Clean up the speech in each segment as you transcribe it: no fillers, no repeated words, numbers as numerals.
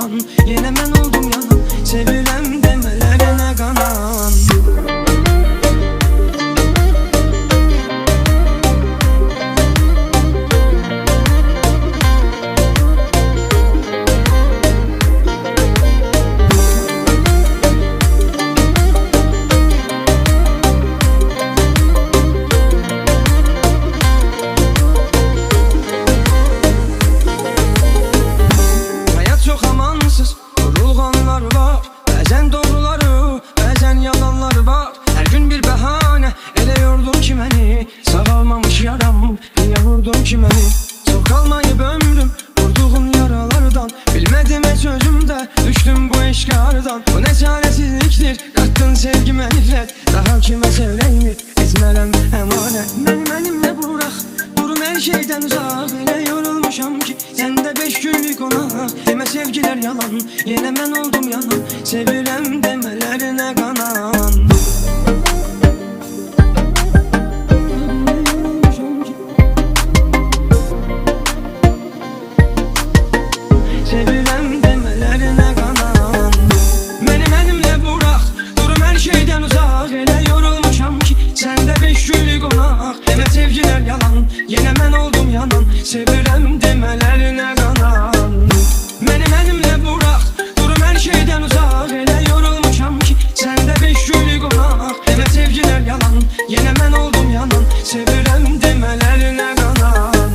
yalan, yine mən oldum yalan. Sevirəm demələrinə qanan. Vurulğanlar var, bəzən doğruları, bəzən yalanlar var. Hər gün bir bəhanə, elə yordun ki məni. Sağalmamış yaram, niyə vurdun ki məni? Çox qalmayıb ömrüm, vurduğun yaralardan. Bilmədim heç özümdə, düşdüm bu eşqardan. Bu nə çarəsizlikdir, qatdın sevgimə nifrət. Daha kimə sevləyimi, etmərəm əmanət. Mənimlə burax, durum hər şeydən uzaq. Elə yorulmuşam ki, səndə 5 günlük qonaq. Demə sevgilər yalan, yenə mən oldum yalan. Sevirəm demələrinə qanan. Sevirəm demələrinə qanan. Mənimlə burax, durum hər şeydən uzaq. Elə yorulmuşam ki, səndə 5 günlük qonaq. Demə sevgilər yalan, yenə mən oldum yalan. Sevirəm demələrinə qanan. Mənimlə burax, durum hər şeydən uzaq. Elə yorulmuşam ki, səndə 5 günlük qonaq. Demə sevgilər yalan, yenə mən oldum yalan. Sevirəm demələrinə qanan.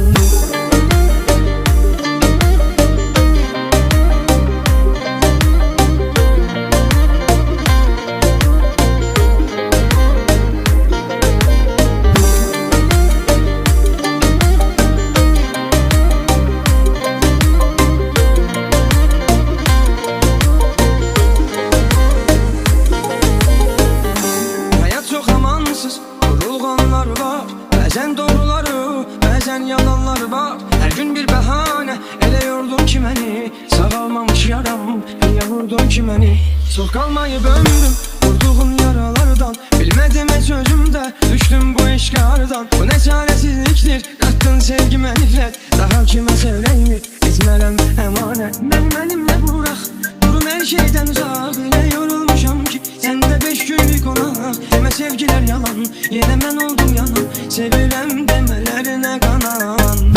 Vurulğanlar var, bəzən doğruları, bəzən yalanlar var. Hər gün bir bəhanə, elə yordun ki məni. Sağalmamış yaram, niyə vurdun ki məni? Çox qalmayıb ömrüm, vurduğun yaralardan. Bilmədim heç özümdə, düşdüm bu eşqardan. Bu nə çarəsizlikdir, qatdın sevgimə nifrət. Daha kimə sevləyimi, etmərəm əmanət. Mənimlə burax, durum hər şeydən uzaq. Elə yorulmuşam ki, səndə 5 günlük qonaq. Demə sevgilər yalan, yenə mən oldum yalan. Sevirəm demələrinə qanan.